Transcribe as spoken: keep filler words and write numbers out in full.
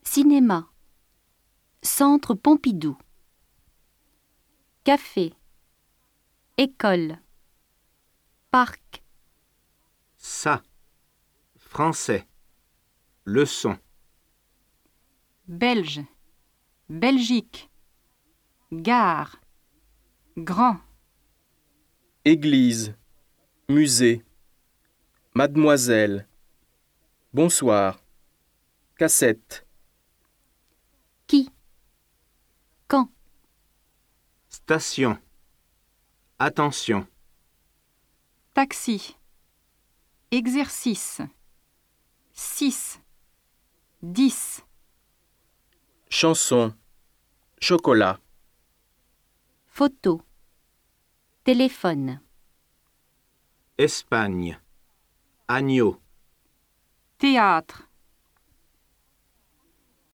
Cinéma. Centre Pompidou. Café. École. Parc. Ça. Français. Leçon. Belge. Belgique. Gare. Grand. Église. Musée. Mademoiselle. Bonsoir. Cassette. Qui. Quand. Station. Attention. Taxi. Exercice. Six. Dix. Chanson. Chocolat. Photo. Téléphone. Espagne. Agneau. Théâtre.